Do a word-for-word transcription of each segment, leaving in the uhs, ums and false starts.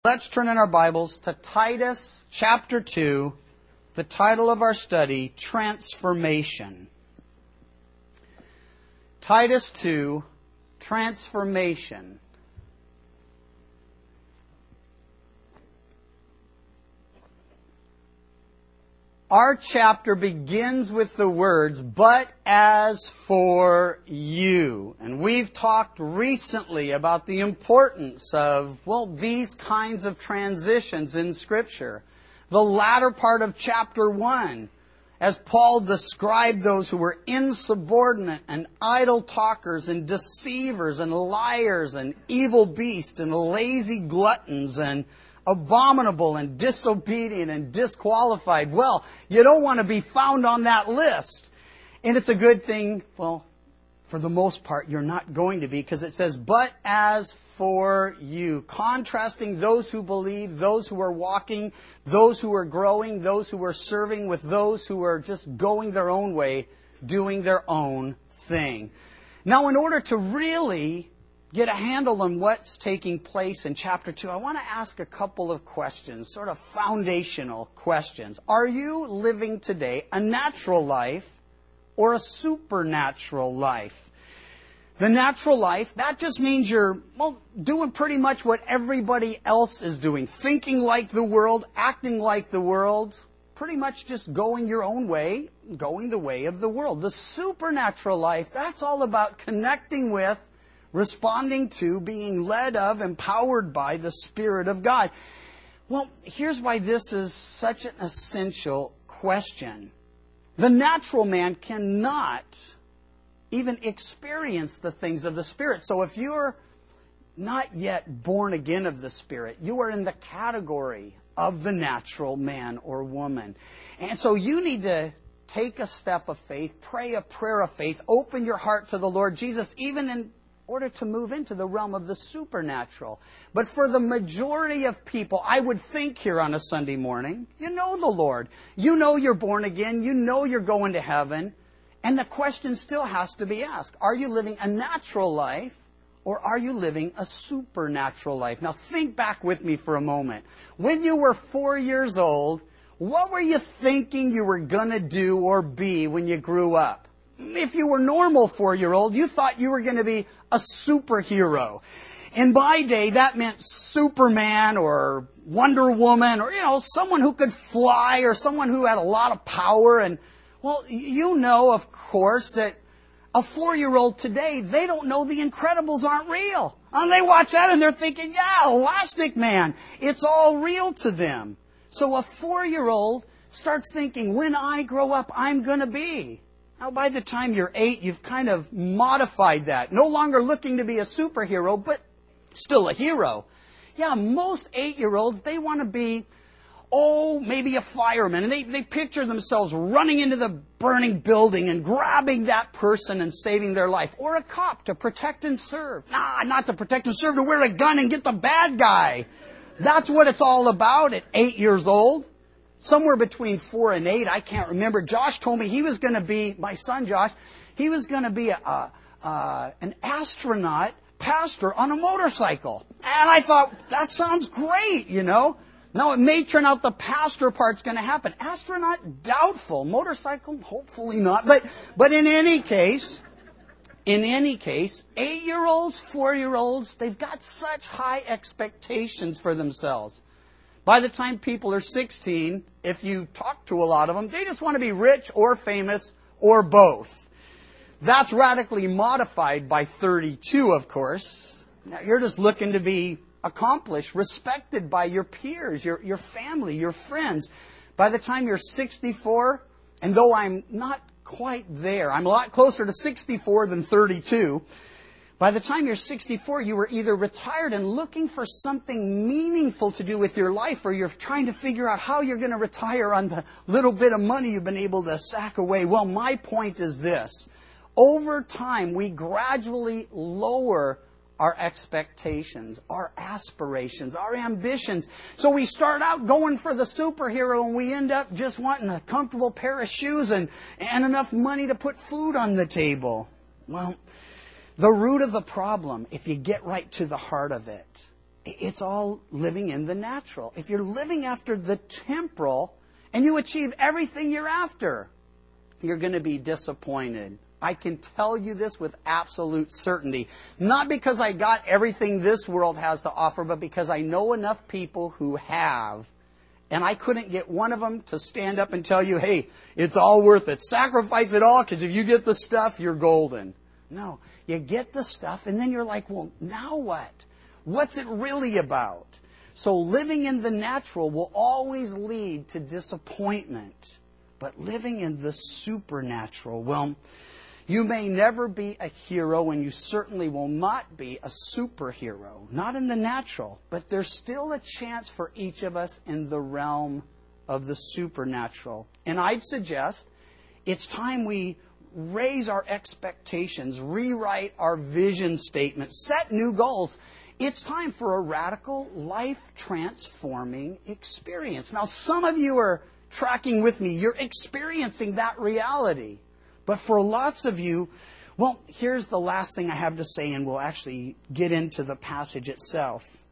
Let's turn in our Bibles to Titus chapter two, the title of our study, Transformation. Titus two, Transformation. Our chapter begins with the words, "But as for you." And we've talked recently about the importance of, well, these kinds of transitions in Scripture. The latter part of chapter one, as Paul described those who were insubordinate and idle talkers and deceivers and liars and evil beasts and lazy gluttons and abominable and disobedient and disqualified. Well, you don't want to be found on that list. And it's a good thing, well, for the most part, you're not going to be, because it says, "But as for you," contrasting those who believe, those who are walking, those who are growing, those who are serving with those who are just going their own way, doing their own thing. Now, in order to really get a handle on what's taking place in chapter two, I want to ask a couple of questions, sort of foundational questions. Are you living today a natural life or a supernatural life? The natural life, that just means you're, well, doing pretty much what everybody else is doing. Thinking like the world, acting like the world, pretty much just going your own way, going the way of the world. The supernatural life, that's all about connecting with, responding to, being led of, empowered by the Spirit of God. Well, here's why this is such an essential question. The natural man cannot even experience the things of the Spirit. So if you're not yet born again of the Spirit, you are in the category of the natural man or woman. And so you need to take a step of faith, pray a prayer of faith, open your heart to the Lord Jesus, even in order to move into the realm of the supernatural. But for the majority of people, I would think here on a Sunday morning, you know the Lord. You know you're born again. You know you're going to heaven. And the question still has to be asked. Are you living a natural life or are you living a supernatural life? Now think back with me for a moment. When you were four years old, what were you thinking you were going to do or be when you grew up? If you were normal four-year-old, you thought you were going to be a superhero. In my day, that meant Superman or Wonder Woman or, you know, someone who could fly or someone who had a lot of power. And, well, you know, of course, that a four-year-old today, they don't know the Incredibles aren't real. And they watch that and they're thinking, yeah, Elastic Man. It's all real to them. So a four-year-old starts thinking, when I grow up, I'm going to be. Now, by the time you're eight, you've kind of modified that. No longer looking to be a superhero, but still a hero. Yeah, most eight-year-olds, they want to be, oh, maybe a fireman. And they, they picture themselves running into the burning building and grabbing that person and saving their life. Or a cop to protect and serve. Nah, not to protect and serve, to wear a gun and get the bad guy. That's what it's all about at eight years old. Somewhere between four and eight, I can't remember. Josh told me he was going to be, my son Josh, he was going to be a, a, uh, an astronaut pastor on a motorcycle. And I thought, that sounds great, you know. Now, it may turn out the pastor part's going to happen. Astronaut, doubtful. Motorcycle, hopefully not. But, but in any case, in any case, eight-year-olds, four-year-olds, they've got such high expectations for themselves. By the time people are sixteen, if you talk to a lot of them, they just want to be rich or famous or both. That's radically modified by thirty-two, of course. Now, you're just looking to be accomplished, respected by your peers, your, your family, your friends. By the time you're sixty-four, and though I'm not quite there, I'm a lot closer to sixty-four than thirty-two. By the time you're sixty-four, you were either retired and looking for something meaningful to do with your life, or you're trying to figure out how you're going to retire on the little bit of money you've been able to sack away. Well, my point is this. Over time, we gradually lower our expectations, our aspirations, our ambitions. So we start out going for the superhero and we end up just wanting a comfortable pair of shoes and, and enough money to put food on the table. Well, the root of the problem, if you get right to the heart of it, It's all living in the natural. If you're living after the temporal and you achieve everything you're after, you're going to be disappointed. I can tell you this with absolute certainty. Not because I got everything this world has to offer, but because I know enough people who have. And I couldn't get one of them to stand up and tell you, hey, it's all worth it. Sacrifice it all, because if you get the stuff, you're golden. No, you get the stuff and then you're like, well, now what? What's it really about? So living in the natural will always lead to disappointment. But living in the supernatural, well, you may never be a hero, and you certainly will not be a superhero. Not in the natural, but there's still a chance for each of us in the realm of the supernatural. And I'd suggest it's time we raise our expectations, rewrite our vision statement, set new goals. It's time for a radical, life-transforming experience. Now, some of you are tracking with me. You're experiencing that reality. But for lots of you, well, here's the last thing I have to say, and we'll actually get into the passage itself.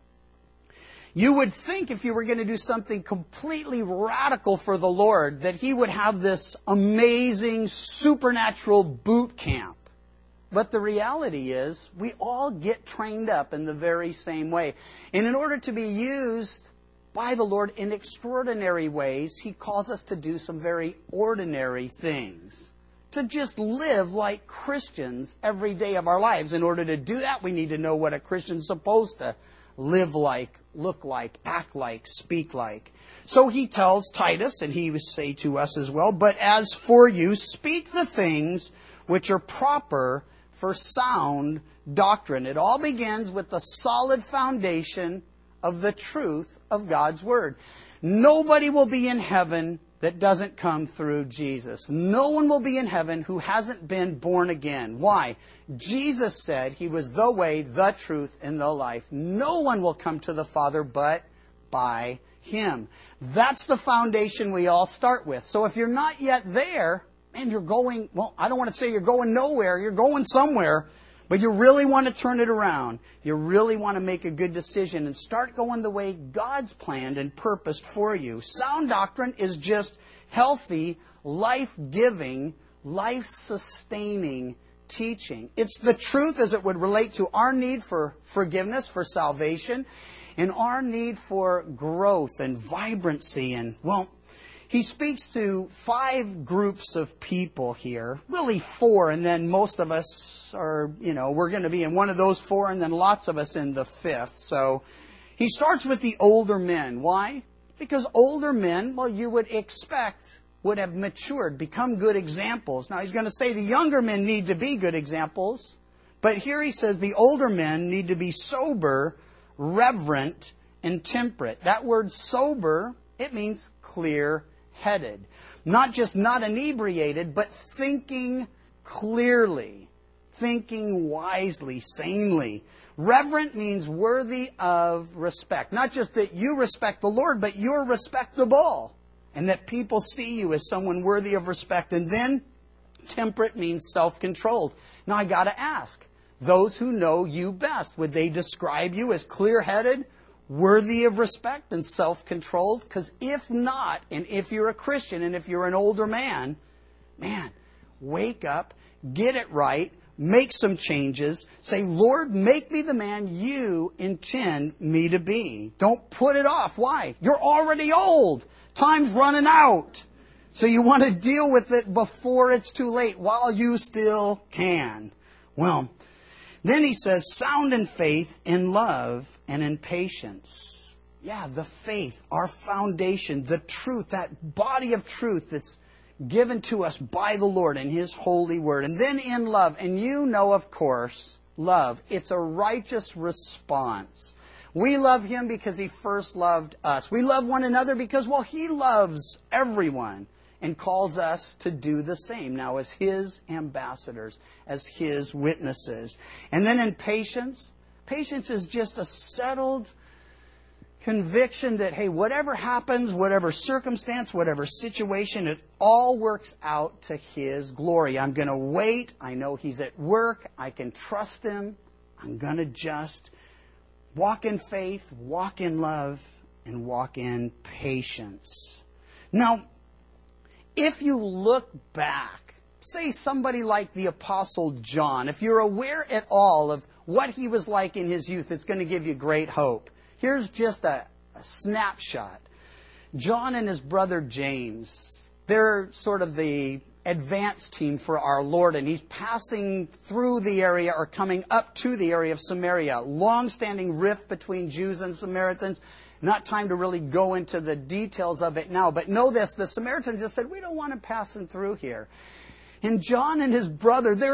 You would think if you were going to do something completely radical for the Lord, that He would have this amazing supernatural boot camp. But the reality is, we all get trained up in the very same way. And in order to be used by the Lord in extraordinary ways, He calls us to do some very ordinary things. To just live like Christians every day of our lives. In order to do that, we need to know what a Christian's supposed to live like, look like, act like, speak like. So he tells Titus, and he would say to us as well, but as for you, speak the things which are proper for sound doctrine. It all begins with the solid foundation of the truth of God's Word. Nobody will be in heaven that doesn't come through Jesus. No one will be in heaven who hasn't been born again. Why? Jesus said He was the way, the truth, and the life. No one will come to the Father but by Him. That's the foundation we all start with. So if you're not yet there, and you're going, well, I don't want to say you're going nowhere, you're going somewhere, but you really want to turn it around. You really want to make a good decision and start going the way God's planned and purposed for you. Sound doctrine is just healthy, life-giving, life-sustaining teaching. It's the truth as it would relate to our need for forgiveness, for salvation, and our need for growth and vibrancy. And, well, he speaks to five groups of people here, really four, and then most of us are, you know, we're going to be in one of those four, and then lots of us in the fifth. So he starts with the older men. Why? Because older men, well, you would expect, would have matured, become good examples. Now he's going to say the younger men need to be good examples, but here he says the older men need to be sober, reverent, and temperate. That word sober, it means clear headed. Not just not inebriated, but thinking clearly, thinking wisely, sanely. Reverent means worthy of respect. Not just that you respect the Lord, but you're respectable. And that people see you as someone worthy of respect. And then temperate means self-controlled. Now I got to ask, those who know you best, would they describe you as clear-headed, worthy of respect, and self-controlled? Because if not, and if you're a Christian, and if you're an older man, man, wake up, get it right, make some changes, say, Lord, make me the man you intend me to be. Don't put it off. Why? You're already old. Time's running out. So you want to deal with it before it's too late, while you still can. Well, then he says, sound in faith, in love, and in patience. Yeah, the faith, our foundation, the truth, that body of truth that's given to us by the Lord in His holy word. And then in love, and you know, of course, love. It's a righteous response. We love Him because He first loved us. We love one another because, well, He loves everyone and calls us to do the same now as His ambassadors, as His witnesses. And then in patience, patience is just a settled conviction that, hey, whatever happens, whatever circumstance, whatever situation, it all works out to His glory. I'm going to wait. I know He's at work. I can trust Him. I'm going to just walk in faith, walk in love, and walk in patience. Now, if you look back, say somebody like the Apostle John, if you're aware at all of what he was like in his youth, it's going to give you great hope. Here's just a, a snapshot. John and his brother James, they're sort of the advance team for our Lord, and he's passing through the area or coming up to the area of Samaria. Long-standing rift between Jews and Samaritans. Not time to really go into the details of it now, but know this, the Samaritans just said, we don't want him passing through here. And John and his brother, they're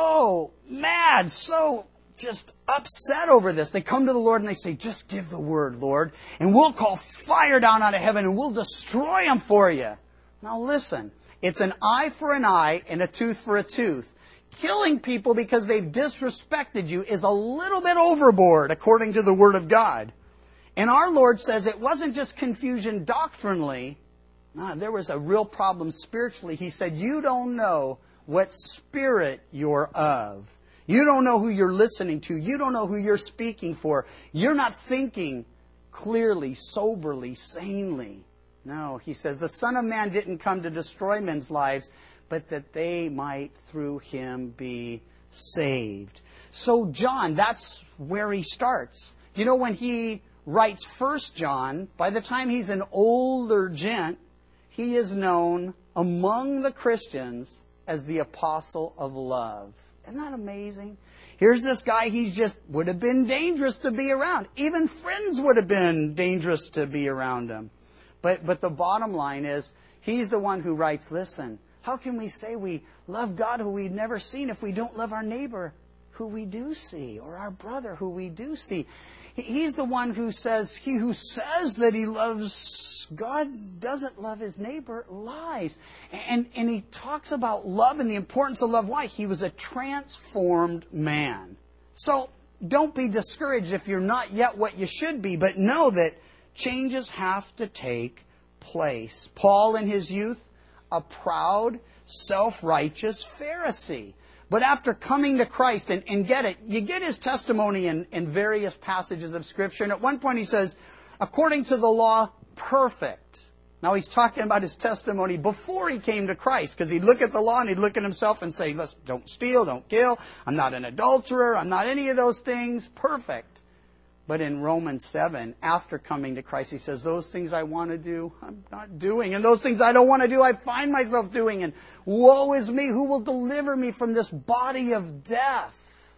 so mad, so just upset over this. They come to the Lord and they say, just give the word, Lord, and we'll call fire down out of heaven and we'll destroy him for you. Now listen, it's an eye for an eye and a tooth for a tooth. Killing people because they've disrespected you is a little bit overboard according to the Word of God. And our Lord says it wasn't just confusion doctrinally. No, there was a real problem spiritually. He said, you don't know what spirit you're of. You don't know who you're listening to. You don't know who you're speaking for. You're not thinking clearly, soberly, sanely. No, he says, the Son of Man didn't come to destroy men's lives, but that they might through him be saved. So John, that's where he starts. You know, when he writes First John, by the time he's an older gent, he is known among the Christians as the apostle of love. Isn't that amazing? Here's this guy, he's just would have been dangerous to be around. Even friends would have been dangerous to be around him. But but the bottom line is, he's the one who writes, listen, how can we say we love God who we've never seen if we don't love our neighbor who we do see, or our brother who we do see? He's the one who says, he who says that he loves God doesn't love his neighbor, lies. And, and he talks about love and the importance of love. Why? He was a transformed man. So don't be discouraged if you're not yet what you should be, but know that changes have to take place. Paul in his youth, a proud, self-righteous Pharisee. But after coming to Christ, and, and get it, you get his testimony in, in various passages of Scripture. And at one point he says, according to the law, perfect. Now he's talking about his testimony before he came to Christ. Because he'd look at the law and he'd look at himself and say, listen, don't steal, don't kill. I'm not an adulterer. I'm not any of those things. Perfect. But in Romans seven, after coming to Christ, he says, those things I want to do, I'm not doing. And those things I don't want to do, I find myself doing. And woe is me, who will deliver me from this body of death?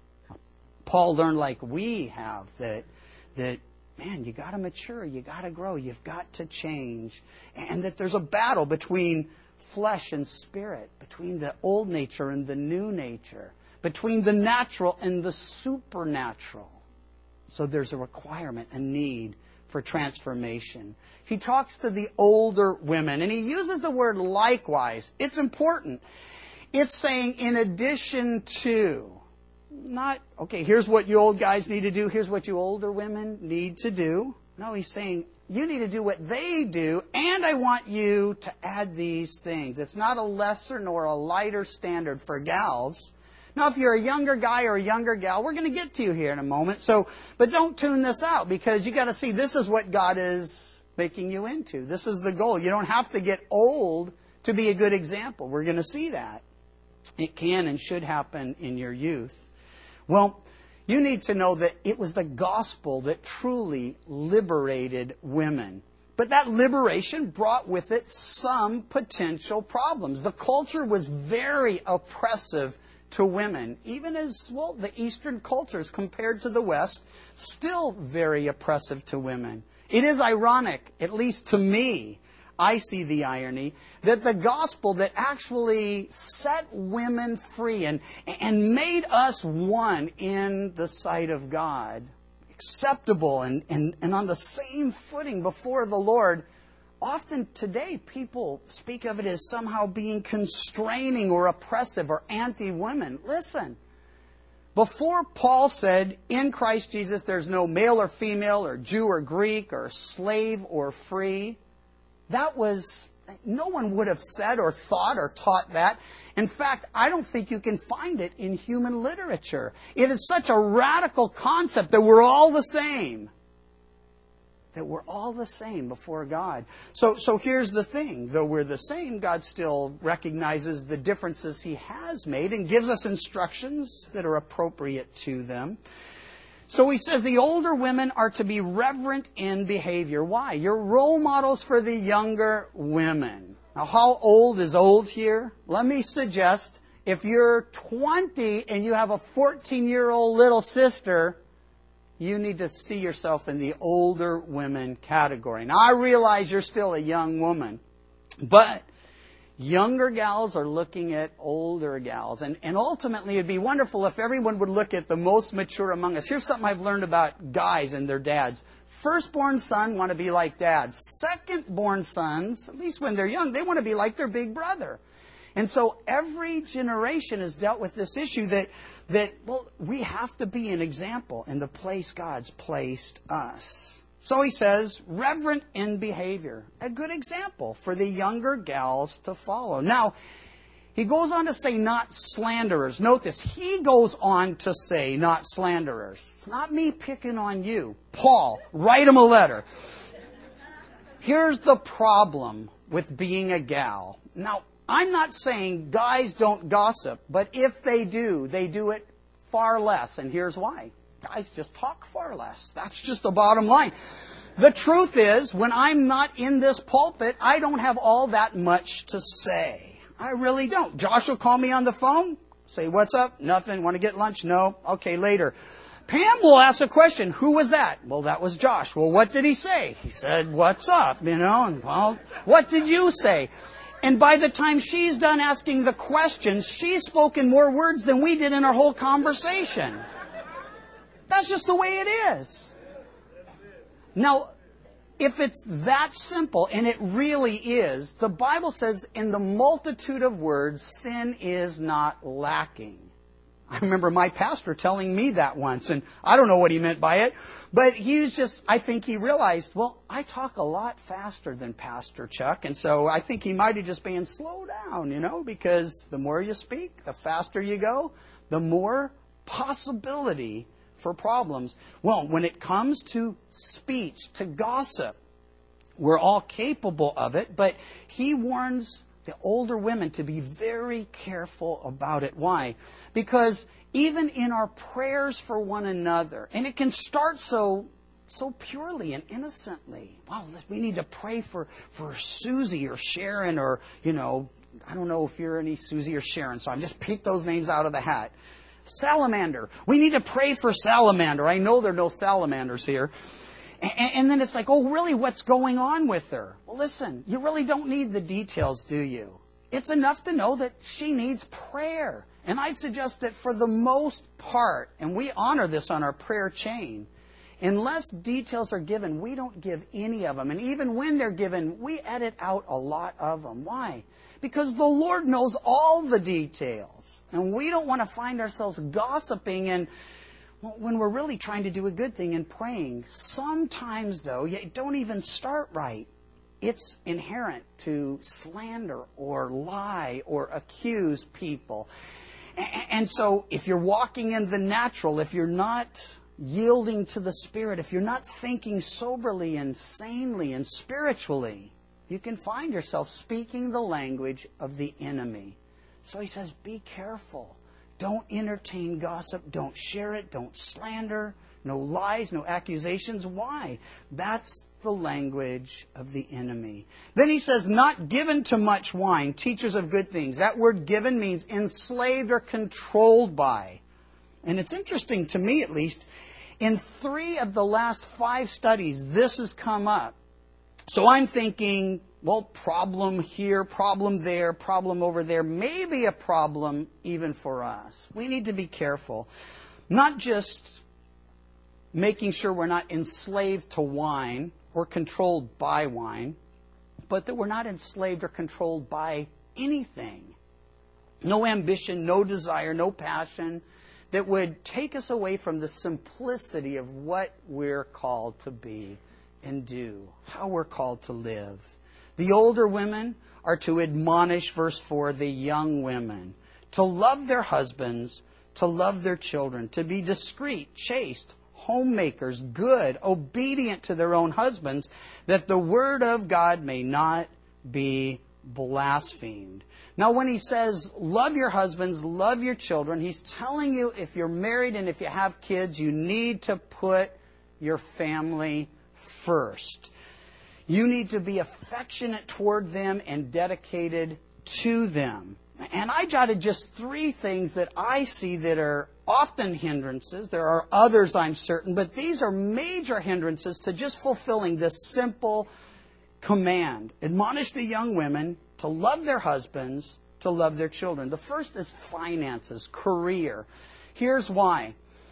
Paul learned like we have that, that man, you got to mature, you got to grow, you've got to change. And that there's a battle between flesh and spirit, between the old nature and the new nature, between the natural and the supernatural. So there's a requirement, a need for transformation. He talks to the older women, and he uses the word likewise. It's important. It's saying in addition to, not, okay, here's what you old guys need to do, here's what you older women need to do. No, he's saying you need to do what they do, and I want you to add these things. It's not a lesser nor a lighter standard for gals. Now, if you're a younger guy or a younger gal, we're going to get to you here in a moment. So, but don't tune this out, because you got to see this is what God is making you into. This is the goal. You don't have to get old to be a good example. We're going to see that. It can and should happen in your youth. Well, you need to know that it was the gospel that truly liberated women. But that liberation brought with it some potential problems. The culture was very oppressive to women, even as, well, the Eastern cultures compared to the West, still very oppressive to women. It is ironic, at least to me, I see the irony, that the gospel that actually set women free and, and made us one in the sight of God, acceptable and, and, and on the same footing before the Lord, often today, people speak of it as somehow being constraining or oppressive or anti-women. Listen, before Paul said, in Christ Jesus, there's no male or female or Jew or Greek or slave or free, that was No one would have said or thought or taught that. In fact, I don't think you can find it in human literature. It is such a radical concept that we're all the same. That we're all the same before God. So, so here's the thing. Though we're the same, God still recognizes the differences He has made and gives us instructions that are appropriate to them. So He says the older women are to be reverent in behavior. Why? You're role models for the younger women. Now, how old is old here? Let me suggest, if you're twenty and you have a fourteen-year-old little sister, you need to see yourself in the older women category. Now, I realize you're still a young woman, but younger gals are looking at older gals. And, and ultimately, it'd be wonderful if everyone would look at the most mature among us. Here's something I've learned about guys and their dads. Firstborn son want to be like dad. Secondborn sons, at least when they're young, they want to be like their big brother. And so every generation has dealt with this issue that, that well, we have to be an example in the place God's placed us. So He says, reverent in behavior. A good example for the younger gals to follow. Now, He goes on to say not slanderers. Note this. He goes on to say not slanderers. It's not me picking on you. Paul, write him a letter. Here's the problem with being a gal. Now, I'm not saying guys don't gossip, but if they do, they do it far less. And here's why. Guys just talk far less. That's just the bottom line. The truth is, when I'm not in this pulpit, I don't have all that much to say. I really don't. Josh will call me on the phone, say, what's up? Nothing. Want to get lunch? No. Okay, later. Pam will ask a question. Who was that? Well, that was Josh. Well, what did he say? He said, what's up? You know, and well, what did you say? And by the time she's done asking the questions, she's spoken more words than we did in our whole conversation. That's just the way it is. Now, if it's that simple, and it really is, the Bible says in the multitude of words, sin is not lacking. I remember my pastor telling me that once, and I don't know what he meant by it, but he was just, I think he realized, well, I talk a lot faster than Pastor Chuck, and so I think he might have just been slow down, you know, because the more you speak, the faster you go, the more possibility for problems. Well, when it comes to speech, to gossip, we're all capable of it, but he warns the older women to be very careful about it. Why? Because even in our prayers for one another, and it can start so so purely and innocently. Well, we need to pray for, for Susie or Sharon or, you know, I don't know if you're any Susie or Sharon, so I'm just pick those names out of the hat. Salamander. We need to pray for Salamander. I know there are no salamanders here. And then it's like, oh, really, what's going on with her? Well, listen, you really don't need the details, do you? It's enough to know that she needs prayer. And I'd suggest that for the most part, and we honor this on our prayer chain, unless details are given, we don't give any of them. And even when they're given, we edit out a lot of them. Why? Because the Lord knows all the details. And we don't want to find ourselves gossiping and when we're really trying to do a good thing and praying. Sometimes, though, you don't even start right. It's inherent to slander or lie or accuse people. And so if you're walking in the natural, if you're not yielding to the Spirit, if you're not thinking soberly and sanely and spiritually, you can find yourself speaking the language of the enemy. So he says, be careful. Don't entertain gossip. Don't share it. Don't slander. No lies, no accusations. Why? That's the language of the enemy. Then he says, not given to much wine, teachers of good things. That word given means enslaved or controlled by. And it's interesting to me, at least, in three of the last five studies, this has come up. So I'm thinking, well, problem here, problem there, problem over there, maybe a problem even for us. We need to be careful. Not just making sure we're not enslaved to wine or controlled by wine, but that we're not enslaved or controlled by anything. No ambition, no desire, no passion that would take us away from the simplicity of what we're called to be and do, how we're called to live. The older women are to admonish, verse four, the young women to love their husbands, to love their children, to be discreet, chaste, homemakers, good, obedient to their own husbands, that the word of God may not be blasphemed. Now, when he says, love your husbands, love your children, he's telling you if you're married and if you have kids, you need to put your family first. You need to be affectionate toward them and dedicated to them. And I jotted just three things that I see that are often hindrances. There are others, I'm certain, but these are major hindrances to just fulfilling this simple command. Admonish the young women to love their husbands, to love their children. The first is finances, career. Here's why.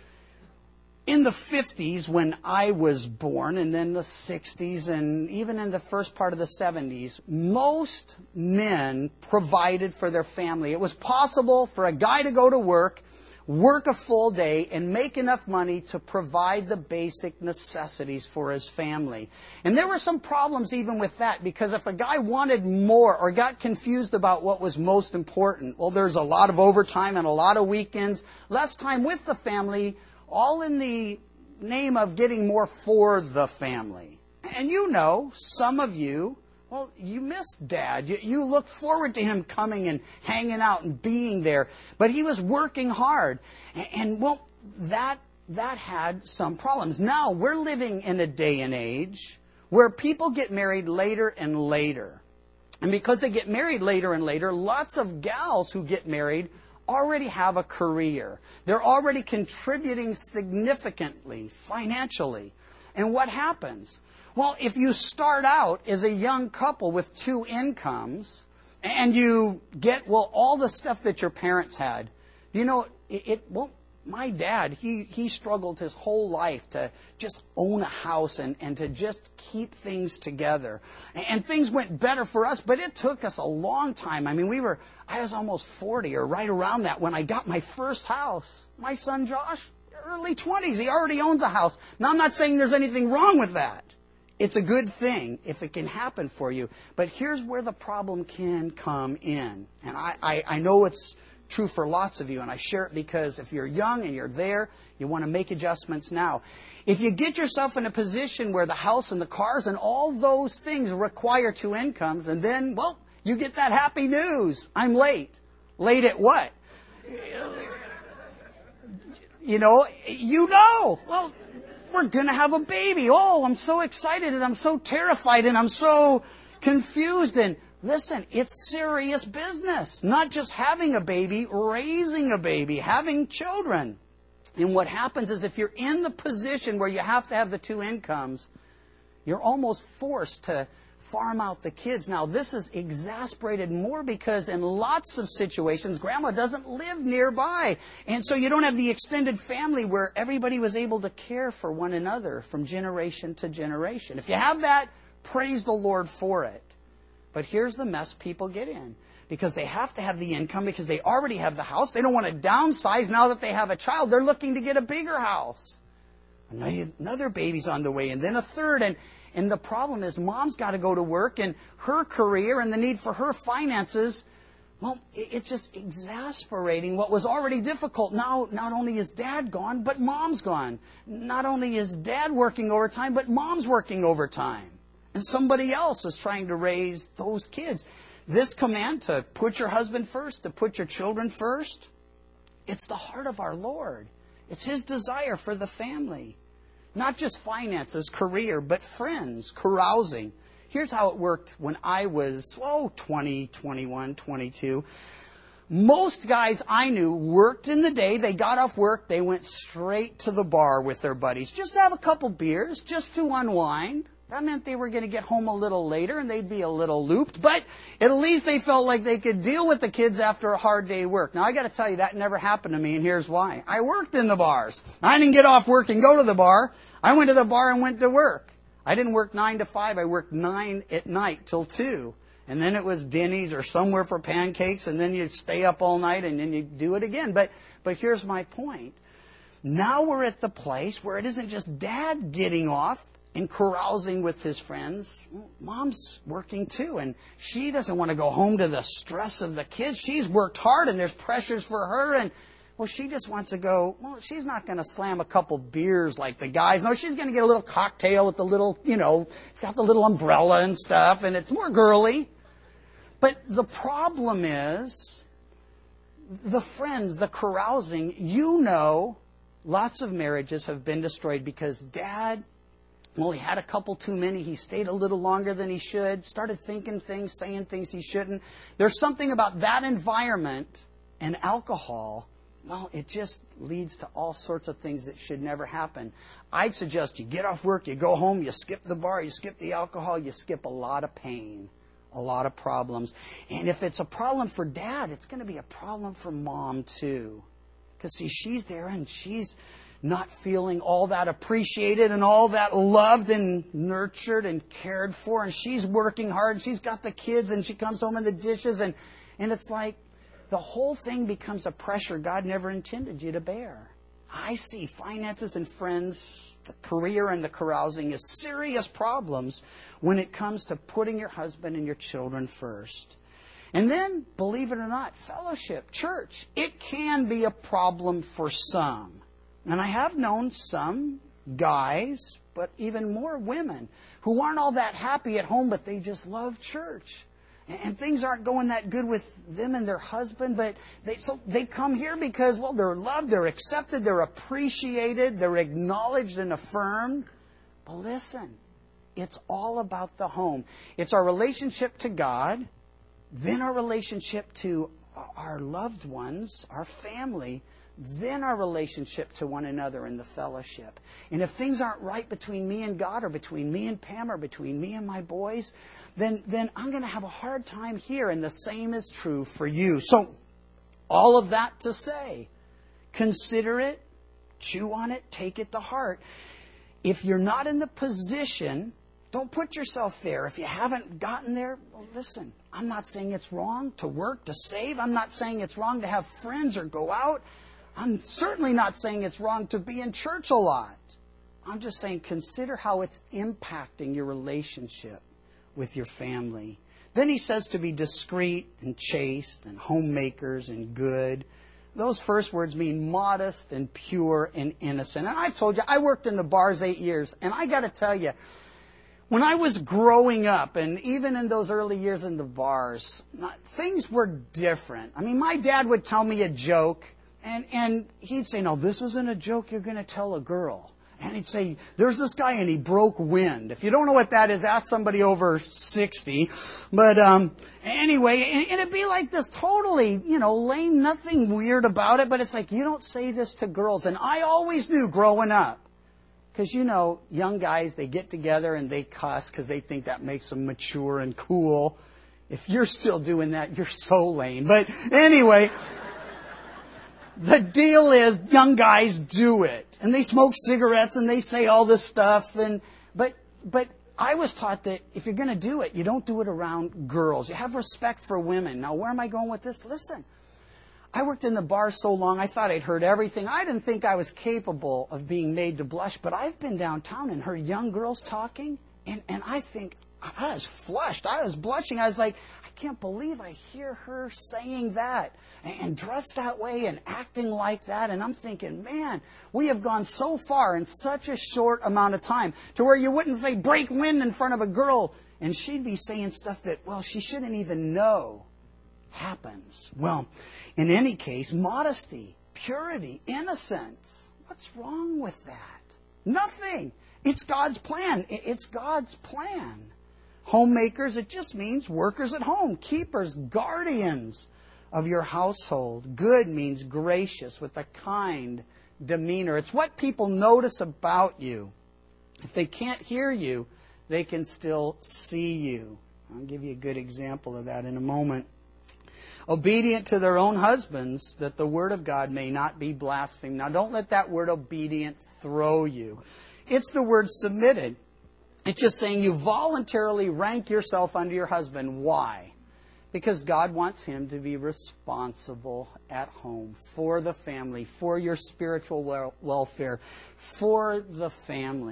In the fifties, when I was born, and then the sixties, and even in the first part of the seventies, most men provided for their family. It was possible for a guy to go to work, work a full day, and make enough money to provide the basic necessities for his family. And there were some problems even with that, because if a guy wanted more or got confused about what was most important, well, there's a lot of overtime and a lot of weekends, less time with the family, all in the name of getting more for the family. And you know, some of you, well, you miss Dad. You, you look forward to him coming and hanging out and being there. But he was working hard. And, and well, that, that had some problems. Now, we're living in a day and age where people get married later and later. And because they get married later and later, lots of gals who get married already have a career. They're already contributing significantly, financially. And what happens? Well, if you start out as a young couple with two incomes and you get, well, all the stuff that your parents had, you know, it, it well, my dad, he, he struggled his whole life to just own a house and, and to just keep things together. And, and things went better for us, but it took us a long time. I mean, we were, I was almost forty or right around that when I got my first house. My son Josh, early twenties, he already owns a house. Now, I'm not saying there's anything wrong with that. It's a good thing if it can happen for you. But here's where the problem can come in. And I, I, I know it's true for lots of you, and I share it because if you're young and you're there, you want to make adjustments now. If you get yourself in a position where the house and the cars and all those things require two incomes, and then, well, you get that happy news. I'm late. Late at what? You know, you know. Well, we're going to have a baby. Oh, I'm so excited and I'm so terrified and I'm so confused. And listen, it's serious business. Not just having a baby, raising a baby, having children. And what happens is if you're in the position where you have to have the two incomes, you're almost forced to farm out the kids. Now, this is exasperated more because in lots of situations, grandma doesn't live nearby. And so you don't have the extended family where everybody was able to care for one another from generation to generation. If you have that, praise the Lord for it. But here's the mess people get in. Because they have to have the income because they already have the house. They don't want to downsize now that they have a child. They're looking to get a bigger house. Another baby's on the way, and then a third. And And the problem is mom's got to go to work, and her career and the need for her finances, well, it's just exasperating what was already difficult. Now, not only is dad gone, but mom's gone. Not only is dad working overtime, but mom's working overtime. And somebody else is trying to raise those kids. This command to put your husband first, to put your children first, it's the heart of our Lord. It's His desire for the family. Not just finances, career, but friends, carousing. Here's how it worked when I was, oh, twenty, twenty-one, twenty-two. Most guys I knew worked in the day. They got off work. They went straight to the bar with their buddies. Just to have a couple beers, just to unwind. That meant they were going to get home a little later and they'd be a little looped. But at least they felt like they could deal with the kids after a hard day of work. Now, I got to tell you, that never happened to me, and here's why. I worked in the bars. I didn't get off work and go to the bar. I went to the bar and went to work. I didn't work nine to five. I worked nine at night till two. And then it was Denny's or somewhere for pancakes, and then you'd stay up all night and then you'd do it again. But, but here's my point. Now we're at the place where it isn't just dad getting off and carousing with his friends, well, mom's working too, and she doesn't want to go home to the stress of the kids. She's worked hard, and there's pressures for her, and well, she just wants to go, well, she's not going to slam a couple beers like the guys. No, she's going to get a little cocktail with the little, you know, it's got the little umbrella and stuff, and it's more girly. But the problem is, the friends, the carousing, you know, lots of marriages have been destroyed because dad, well, he had a couple too many. He stayed a little longer than he should, started thinking things, saying things he shouldn't. There's something about that environment and alcohol, well, it just leads to all sorts of things that should never happen. I'd suggest you get off work, you go home, you skip the bar, you skip the alcohol, you skip a lot of pain, a lot of problems. And if it's a problem for dad, it's going to be a problem for mom too. Because, see, she's there and she's not feeling all that appreciated and all that loved and nurtured and cared for. And she's working hard and she's got the kids and she comes home and the dishes. And, and it's like the whole thing becomes a pressure God never intended you to bear. I see finances and friends, the career and the carousing as serious problems when it comes to putting your husband and your children first. And then, believe it or not, fellowship, church, it can be a problem for some. And I have known some guys, but even more women, who aren't all that happy at home, but they just love church. And things aren't going that good with them and their husband, but they, so they come here because, well, they're loved, they're accepted, they're appreciated, they're acknowledged and affirmed. But listen, it's all about the home. It's our relationship to God, then our relationship to our loved ones, our family, then our relationship to one another in the fellowship. And if things aren't right between me and God, or between me and Pam, or between me and my boys, then, then I'm going to have a hard time here. And the same is true for you. So, all of that to say, consider it, chew on it, take it to heart. If you're not in the position, don't put yourself there. If you haven't gotten there, well, listen, I'm not saying it's wrong to work, to save. I'm not saying it's wrong to have friends or go out. I'm certainly not saying it's wrong to be in church a lot. I'm just saying consider how it's impacting your relationship with your family. Then he says to be discreet and chaste and homemakers and good. Those first words mean modest and pure and innocent. And I've told you, I worked in the bars eight years, and I got to tell you, when I was growing up, and even in those early years in the bars, things were different. I mean, my dad would tell me a joke, and, and he'd say, no, this isn't a joke you're going to tell a girl. And he'd say, there's this guy and he broke wind. If you don't know what that is, ask somebody over sixty. But um, anyway, and, and it'd be like this totally, you know, lame, nothing weird about it. But it's like, you don't say this to girls. And I always knew growing up, because, you know, young guys, they get together and they cuss because they think that makes them mature and cool. If you're still doing that, you're so lame. But anyway, the deal is young guys do it. And they smoke cigarettes and they say all this stuff. And but but I was taught that if you're going to do it, you don't do it around girls. You have respect for women. Now, where am I going with this? Listen, I worked in the bar so long, I thought I'd heard everything. I didn't think I was capable of being made to blush. But I've been downtown and heard young girls talking. And, and I think I was flushed. I was blushing. I was like, I can't believe I hear her saying that and, and dressed that way and acting like that. And I'm thinking, man, we have gone so far in such a short amount of time to where you wouldn't say break wind in front of a girl and she'd be saying stuff that, well, she shouldn't even know happens. Well, in any case, modesty, purity, innocence. What's wrong with that? Nothing. It's God's plan. It's God's plan. Homemakers, it just means workers at home, keepers, guardians of your household. Good means gracious with a kind demeanor. It's what people notice about you. If they can't hear you, they can still see you. I'll give you a good example of that in a moment. Obedient to their own husbands, that the word of God may not be blasphemed. Now, don't let that word obedient throw you. It's the word submitted. It's just saying you voluntarily rank yourself under your husband. Why? Because God wants him to be responsible at home for the family, for your spiritual welfare, for the family.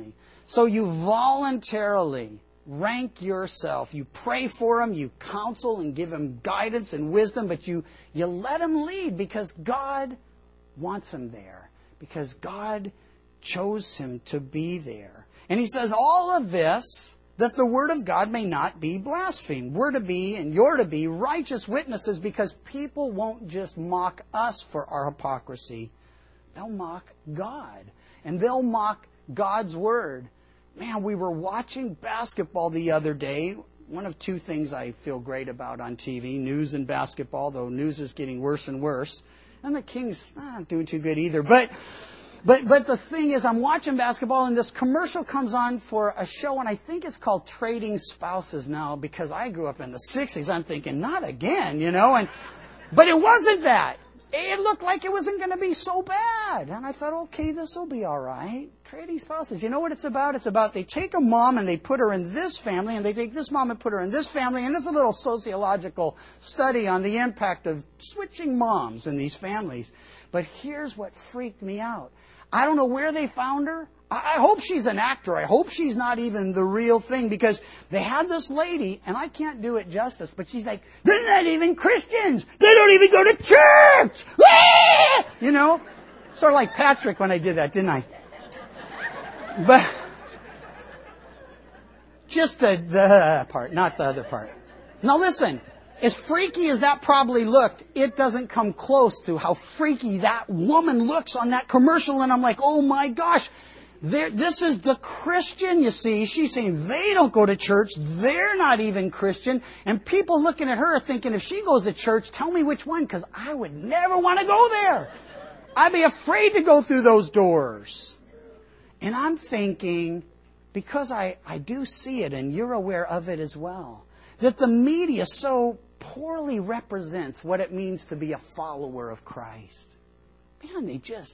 So you voluntarily rank yourself. You pray for them, you counsel and give them guidance and wisdom, but you, you let them lead because God wants him there. Because God chose him to be there. And he says all of this, that the word of God may not be blasphemed. We're to be, and you're to be, righteous witnesses because people won't just mock us for our hypocrisy. They'll mock God. And they'll mock God's word. Man, we were watching basketball the other day. One of two things I feel great about on T V, news and basketball, though news is getting worse and worse. And the Kings aren't doing too good either. But but but the thing is, I'm watching basketball, and this commercial comes on for a show, and I think it's called Trading Spouses now, because I grew up in the sixties. I'm thinking, not again, you know. And but it wasn't that. It looked like it wasn't going to be so bad. And I thought, okay, this will be all right. Trading spouses. You know what it's about? It's about they take a mom and they put her in this family, and they take this mom and put her in this family. And it's a little sociological study on the impact of switching moms in these families. But here's what freaked me out. I don't know where they found her. I hope she's an actor. I hope she's not even the real thing, because they had this lady, and I can't do it justice, but she's like, they're not even Christians. They don't even go to church. Ah! You know, sort of like Patrick when I did that, didn't I? But just the, the part, not the other part. Now listen, as freaky as that probably looked, it doesn't come close to how freaky that woman looks on that commercial, and I'm like, oh my gosh. There, this is the Christian, you see. She's saying they don't go to church. They're not even Christian. And people looking at her are thinking, if she goes to church, tell me which one, because I would never want to go there. I'd be afraid to go through those doors. And I'm thinking, because I, I do see it, and you're aware of it as well, that the media so poorly represents what it means to be a follower of Christ. Man, they just...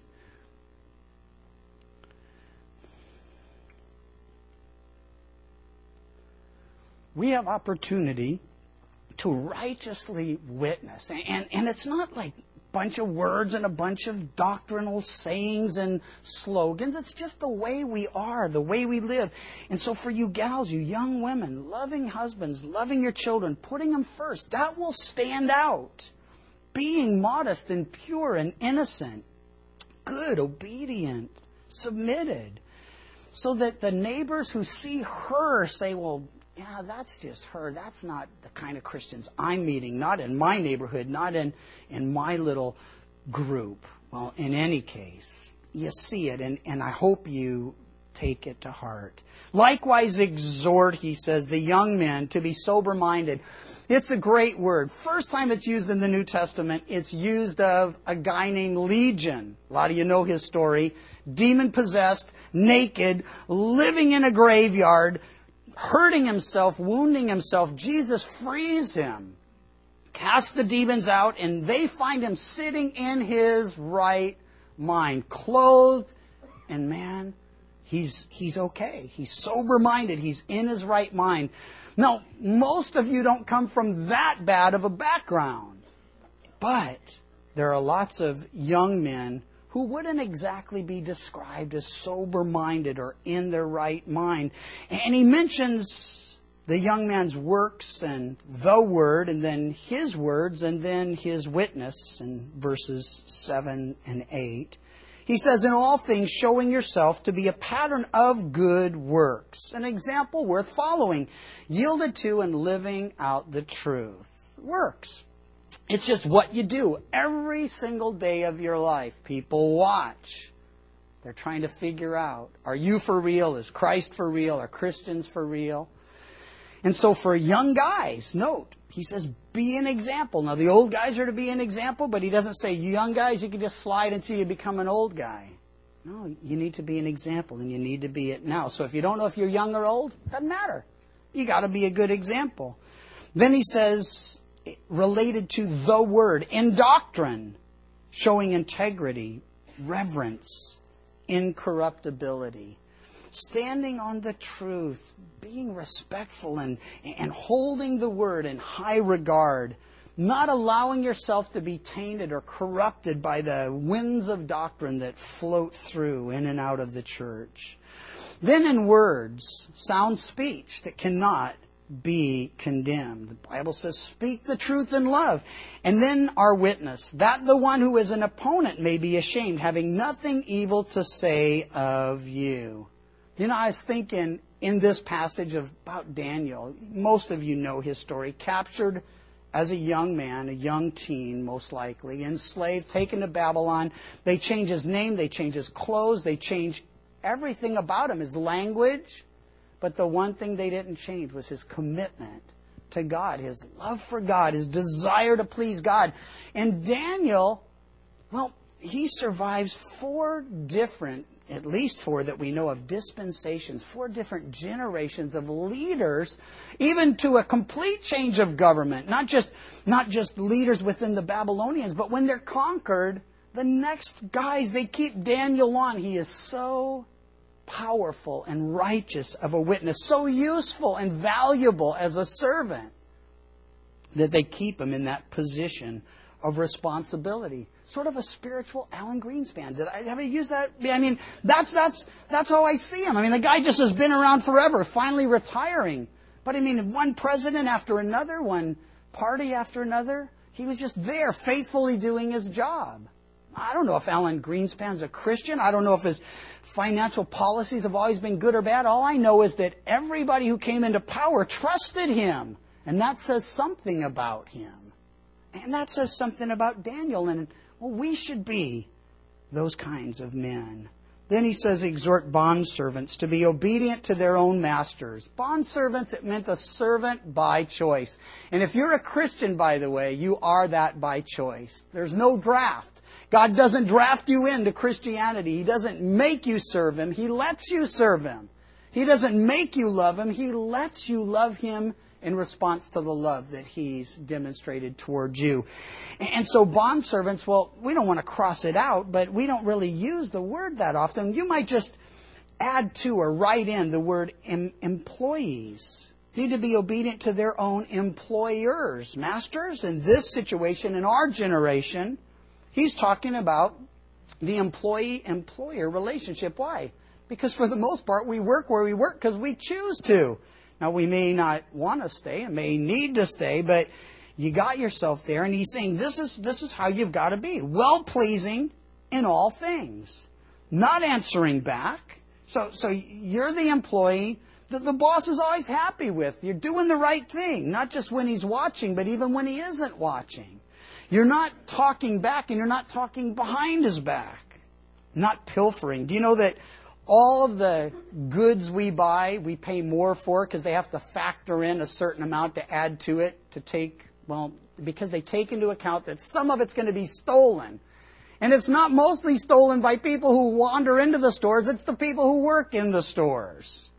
We have opportunity to righteously witness. And, and it's not like a bunch of words and a bunch of doctrinal sayings and slogans. It's just the way we are, the way we live. And so for you gals, you young women, loving husbands, loving your children, putting them first, that will stand out. Being modest and pure and innocent, good, obedient, submitted. So that the neighbors who see her say, well, yeah, that's just her. That's not the kind of Christians I'm meeting. Not in my neighborhood. Not in, in my little group. Well, in any case, you see it, and, and I hope you take it to heart. Likewise exhort, he says, the young men to be sober-minded. It's a great word. First time it's used in the New Testament, it's used of a guy named Legion. A lot of you know his story. Demon-possessed, naked, living in a graveyard, hurting himself, wounding himself. Jesus frees him, casts the demons out, and they find him sitting in his right mind, clothed, and man, he's he's okay. He's sober-minded. He's in his right mind. Now, most of you don't come from that bad of a background, but there are lots of young men who wouldn't exactly be described as sober-minded or in their right mind. And he mentions the young man's works and the word, and then his words, and then his witness in verses seven and eight. He says, in all things showing yourself to be a pattern of good works, an example worth following, yielded to and living out the truth. Works. It's just what you do every single day of your life. People watch. They're trying to figure out, are you for real? Is Christ for real? Are Christians for real? And so for young guys, note, he says, be an example. Now, the old guys are to be an example, but he doesn't say, you young guys, you can just slide until you become an old guy. No, you need to be an example, and you need to be it now. So if you don't know if you're young or old, it doesn't matter. You got to be a good example. Then he says, related to the word, in doctrine, showing integrity, reverence, incorruptibility, standing on the truth, being respectful and, and holding the word in high regard, not allowing yourself to be tainted or corrupted by the winds of doctrine that float through in and out of the church. Then in words, sound speech that cannot be condemned. The Bible says, speak the truth in love. And then our witness, that the one who is an opponent may be ashamed, having nothing evil to say of you. You know, I was thinking in this passage of, about Daniel, most of you know his story, captured as a young man, a young teen most likely, enslaved, taken to Babylon. They change his name, they change his clothes, they change everything about him, his language. But the one thing they didn't change was his commitment to God, his love for God, his desire to please God. And Daniel, well, he survives four different, at least four that we know of, dispensations, four different generations of leaders, even to a complete change of government. Not just, not just leaders within the Babylonians, but when they're conquered, the next guys, they keep Daniel on. He is so powerful and righteous of a witness, so useful and valuable as a servant, that they keep him in that position of responsibility. Sort of a spiritual Alan Greenspan. Did I have I used that? I mean, that's that's that's how I see him. I mean, the guy just has been around forever, finally retiring. But I mean, one president after another, one party after another, he was just there, faithfully doing his job. I don't know if Alan Greenspan's a Christian. I don't know if his financial policies have always been good or bad. All I know is that everybody who came into power trusted him. And that says something about him. And that says something about Daniel. And, well, we should be those kinds of men. Then he says, exhort bondservants to be obedient to their own masters. Bondservants, it meant a servant by choice. And if you're a Christian, by the way, you are that by choice. There's no draft. God doesn't draft you into Christianity. He doesn't make you serve Him. He lets you serve Him. He doesn't make you love Him. He lets you love Him in response to the love that He's demonstrated towards you. And so bondservants, well, we don't want to cross it out, but we don't really use the word that often. You might just add to or write in the word em- employees. Need to be obedient to their own employers. Masters, in this situation, in our generation, he's talking about the employee-employer relationship. Why? Because for the most part, we work where we work because we choose to. Now, we may not want to stay and may need to stay, but you got yourself there. And he's saying this is this is how you've got to be. Well-pleasing in all things. Not answering back. So, so you're the employee that the boss is always happy with. You're doing the right thing. Not just when he's watching, but even when he isn't watching. You're not talking back and you're not talking behind his back. Not pilfering. Do you know that all of the goods we buy, we pay more for because they have to factor in a certain amount to add to it to take, well, because they take into account that some of it's going to be stolen. And it's not mostly stolen by people who wander into the stores. It's the people who work in the stores.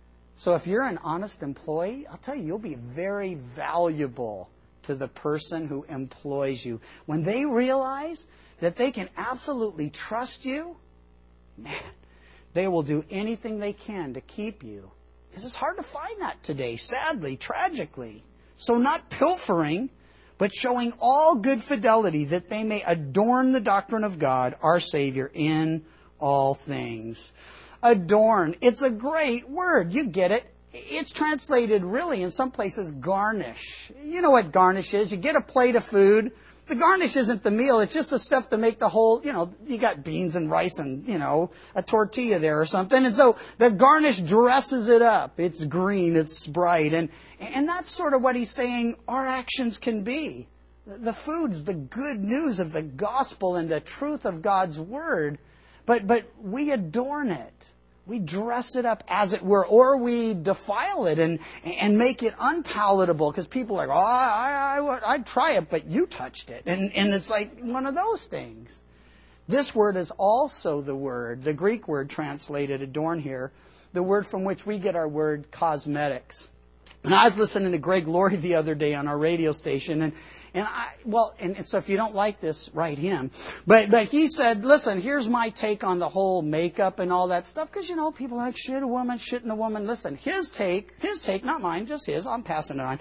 So if you're an honest employee, I'll tell you, you'll be very valuable to the person who employs you. When they realize that they can absolutely trust you, man, they will do anything they can to keep you. Because it's hard to find that today, sadly, tragically. So not pilfering, but showing all good fidelity that they may adorn the doctrine of God, our Savior, in all things. Adorn. It's a great word. You get it. It's translated really in some places garnish. You know what garnish is. You get a plate of food. The garnish isn't the meal. It's just the stuff to make the whole, you know, you got beans and rice and, you know, a tortilla there or something. And so the garnish dresses it up. It's green. It's bright. And, and that's sort of what he's saying our actions can be. The food's the good news of the gospel and the truth of God's word. But, but we adorn it. We dress it up, as it were, or we defile it and and make it unpalatable because people are like, oh, I, I, I'd try it, but you touched it. And, and it's like one of those things. This word is also the word, the Greek word translated adorn here, the word from which we get our word cosmetics. And I was listening to Greg Laurie the other day on our radio station, and and I well, and, and so if you don't like this, write him. But but he said, listen, here's my take on the whole makeup and all that stuff, because you know people are like shit a woman, shitting a woman. Listen, his take, his take, not mine, just his. I'm passing it on.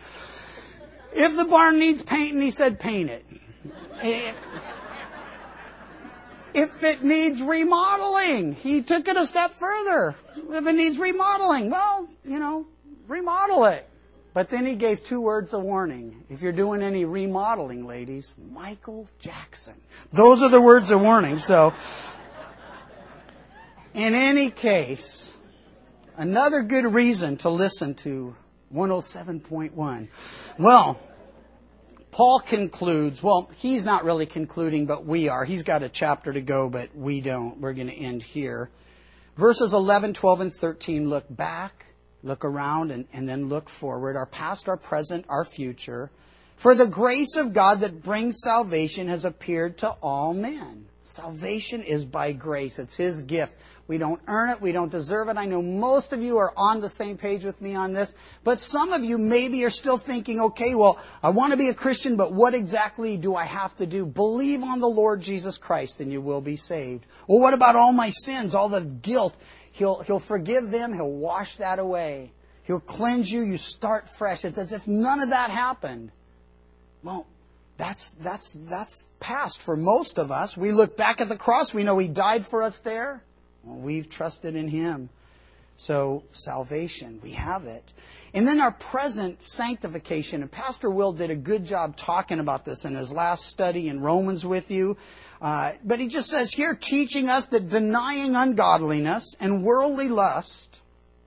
If the barn needs painting, he said, paint it. if it needs remodeling, he took it a step further. If it needs remodeling, well, you know, remodel it. But then he gave two words of warning. If you're doing any remodeling, ladies, Michael Jackson. Those are the words of warning. So, in any case, another good reason to listen to one oh seven point one. Well, Paul concludes, well, he's not really concluding, but we are. He's got a chapter to go, but we don't. We're going to end here. Verses eleven, twelve, and thirteen look back, look around, and, and then look forward. Our past, our present, our future. For the grace of God that brings salvation has appeared to all men. Salvation is by grace. It's His gift. We don't earn it. We don't deserve it. I know most of you are on the same page with me on this. But some of you maybe are still thinking, okay, well, I want to be a Christian, but what exactly do I have to do? Believe on the Lord Jesus Christ and you will be saved. Well, what about all my sins, all the guilt? He'll, he'll forgive them. He'll wash that away. He'll cleanse you. You start fresh. It's as if none of that happened. Well, that's, that's, that's past for most of us. We look back at the cross. We know He died for us there. Well, we've trusted in Him. So, salvation, we have it. And then our present sanctification. And Pastor Will did a good job talking about this in his last study in Romans with you. Uh, but he just says here, teaching us that denying ungodliness and worldly lust,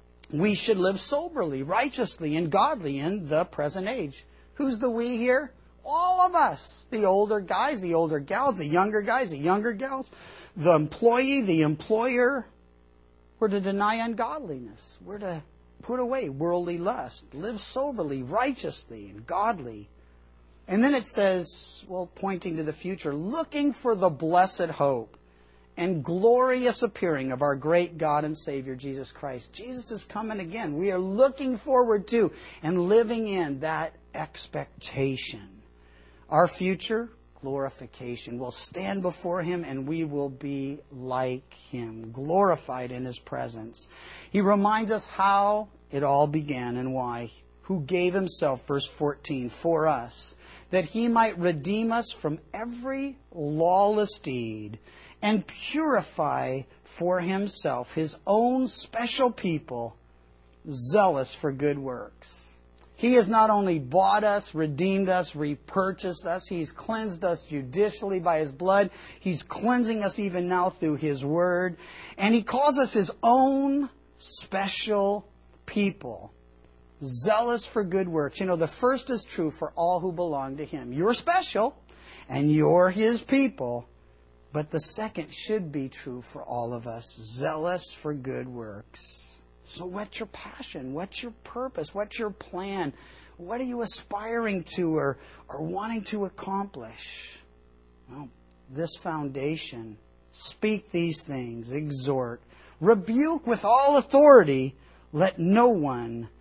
we should live soberly, righteously, and godly in the present age. Who's the we here? All of us. The older guys, the older gals, the younger guys, the younger gals, the employee, the employer. We're to deny ungodliness. We're to put away worldly lust. Live soberly, righteously, and godly. And then it says, well, pointing to the future, looking for the blessed hope and glorious appearing of our great God and Savior, Jesus Christ. Jesus is coming again. We are looking forward to and living in that expectation. Our future, glorification. We'll stand before Him and we will be like Him, glorified in His presence. He reminds us how it all began and why. Who gave Himself, verse fourteen, for us, that He might redeem us from every lawless deed and purify for Himself His own special people, zealous for good works. He has not only bought us, redeemed us, repurchased us. He's cleansed us judicially by His blood. He's cleansing us even now through His Word. And He calls us His own special people, zealous for good works. You know, the first is true for all who belong to Him. You're special, and you're His people. But the second should be true for all of us, zealous for good works. So what's your passion? What's your purpose? What's your plan? What are you aspiring to or, or wanting to accomplish? Well, this foundation, speak these things, exhort, rebuke with all authority, let no one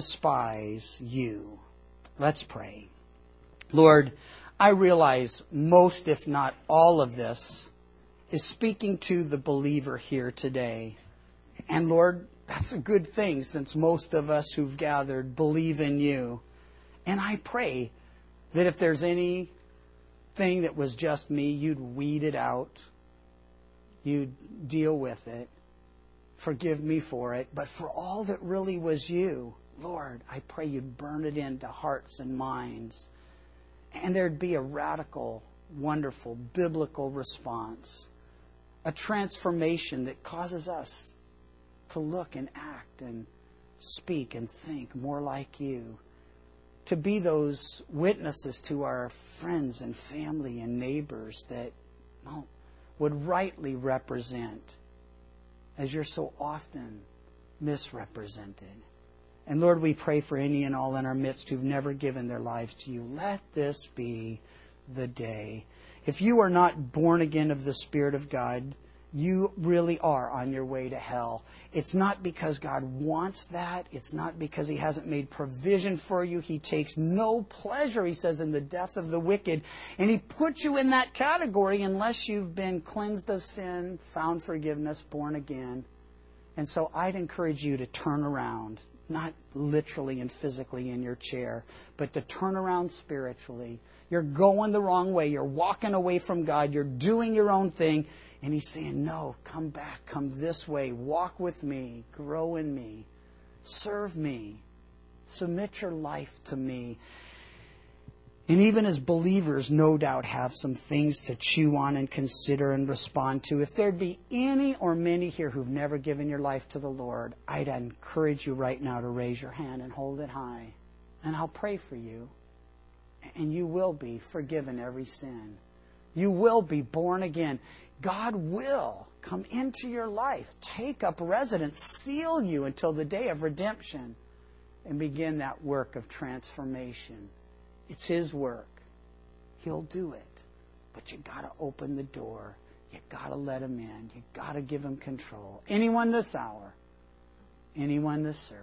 despise you. Let's pray. Lord, I realize most, if not all of this, is speaking to the believer here today. And Lord, that's a good thing since most of us who've gathered believe in You. And I pray that if there's anything that was just me, You'd weed it out. You'd deal with it. Forgive me for it. But for all that really was You, Lord, I pray You'd burn it into hearts and minds. And there'd be a radical, wonderful, biblical response. A transformation that causes us to look and act and speak and think more like You. To be those witnesses to our friends and family and neighbors that well, would rightly represent, as You're so often misrepresented. And Lord, we pray for any and all in our midst who've never given their lives to You. Let this be the day. If you are not born again of the Spirit of God, you really are on your way to hell. It's not because God wants that. It's not because He hasn't made provision for you. He takes no pleasure, He says, in the death of the wicked. And He puts you in that category unless you've been cleansed of sin, found forgiveness, born again. And so I'd encourage you to turn around. not literally and physically in your chair, but to turn around spiritually. You're going the wrong way. You're walking away from God. You're doing your own thing. And He's saying, no, come back. Come this way. Walk with me. Grow in me. Serve me. Submit your life to me. And even as believers, no doubt, have some things to chew on and consider and respond to. If there'd be any or many here who've never given your life to the Lord, I'd encourage you right now to raise your hand and hold it high. And I'll pray for you. And you will be forgiven every sin. You will be born again. God will come into your life, take up residence, seal you until the day of redemption, and begin that work of transformation. It's His work. He'll do it. But you got to open the door. You got to let Him in. You got to give Him control. Anyone this hour, anyone this service.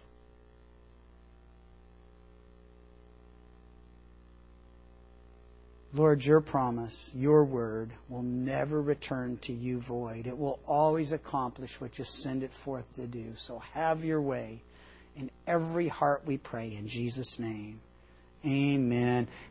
Lord, your promise, your word will never return to you void. It will always accomplish what you send it forth to do. So have your way in every heart, we pray, in Jesus' name. Amen.